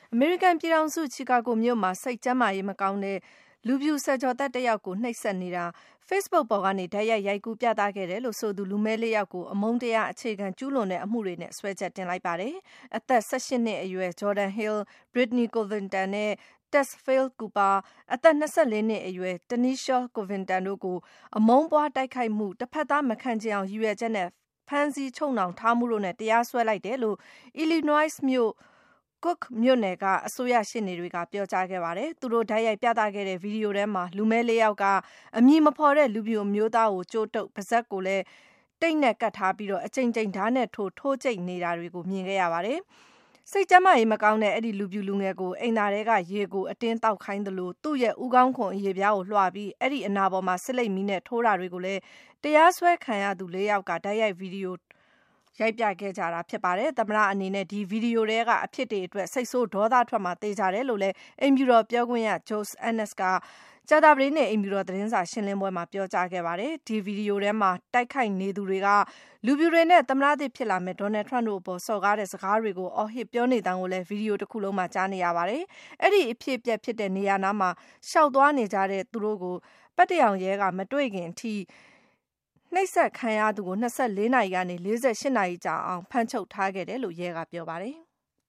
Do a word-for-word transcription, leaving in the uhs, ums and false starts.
အမေရိကန်ပြည်ထောင်စုချီကာဂိုမြို့မှာစိတ်ကျန်းမာရေးမကောင်းတဲ့လူဖြူဆယ်ကျော်သက်တစ်ယောက်ကိုနှိပ်စက်နေတာ Facebook ပေါ်ကနေတိုက်ရိုက်ရိုက်ကူးပြသခဲ့တယ်လို့ဆိုသူလူမည်းလေးယောက်ကိုအမုန်းတရားအခြေခံကျူးလွန်တဲ့အမှုတွေနဲ့စွဲချက်တင်လိုက်ပါတယ်။အသက်၁၈နှစ်အရွယ် Jordan Hill, Brittany Covington နဲ့ Tessfield Cooper, အသက်၂၄နှစ်အရွယ် Tanisha Covington တို့ကိုအမုန်းပွားတိုက်ခိုက်မှု၊တစ်ဖက်သားမခံချင်အောင်ရည်ရွယ်ချက်နဲ့ဖမ်းဆီးချုပ်နှောင်ထားမှုတို့နဲ့တရားစွဲလိုက်တယ်လို့ Illinois မြို့Cook မြို့နယ်ကအစိုးရရှေ့နေတွေကပြောကြားခဲ့ပါတယ်။သူတို့တိုက်ရိုက်ပြသခဲ့တဲ့ဗီဒီယိုထဲမှာလူမည်းလေးယောက်ကအမည်မဖော်တဲ့လူပြိုအမျိုးသားကိုကြိုးတုပ်ပါးစပ်ကိုလည်းတိတ်နဲ့ကတ်ထားပြီးတော့အကြိမ်ကြိမ်ဓာတ်နဲ့ထိုးထိုးကြိတ်နေတာတွေကိုမြင်ခဲ့ရပါတယ်။စိတ်ကျန်းမာရေးမကောင်းတဲ့အဲ့ဒီလူပြူလူငယ်ကိုအိမ်သားတွေကရေကိုအတင်းတောက်ခိုင်းသလိုသူ့ရဲ့ဦးခေါင်းခွန်အရေပြားကိုလွှာပြီးအဲ့ဒီအနာပေါ်မှာဆစ်လိတ်မီးနဲ့ထိုးတာတွေကိုလည်းတရားစွဲခံရသူလေးယောက်ကတိုက်ရိုက်ဗီဒီယိုရိုက်ပြခဲ့ကြတာဖြစ်ပါတယ်။သမ္မတအနေနဲ့ဒီဗီဒီယိုတွေကအဖြစ်တွေအတွက်စိတ်ဆိုးဒေါသထွက်မှာသေချာတယ်လို့လည်းအိမ်ဖြူတော်ပြောခွင့်ရ Josh Earnest ကကြာသပတေးနေ့အိမ်ဖြူတော်သတင်းစာရှင်းလင်းပွဲမှာပြောကြားခဲ့ပါတယ်။ဒီဗီဒီယိုထဲမှာတိုက်ခိုက်နေသူတွေကလူပြူတွေနဲ့သမ္မတသစ်ဖြစ်လာမဲ့ဒေါ်နယ်ထရန့်တို့အပေါ်စော်ကားတဲ့စကားတွေကိုအော်ဟစ်ပြောနေတန်းကိုလည်းဗီဒီယိုတစ်ခုလုံးမှာကြားနေရပါတယ်။အဲ့ဒီအဖြစ်အပျက်ဖြစ်တဲ့နေရာနားမှာရှောက်သွားနေကြတဲ့သူတို့ကိုပတ်တရောင်ရဲကမတွေ့ခင်အထိနှိပ်စက်ခံရသူကို၂၄နာရီကနေ၄၈နာရီကြာအောင်ဖမ်းချုပ်ထားခဲ့တယ်လို့ရဲကပြောပါတယ်။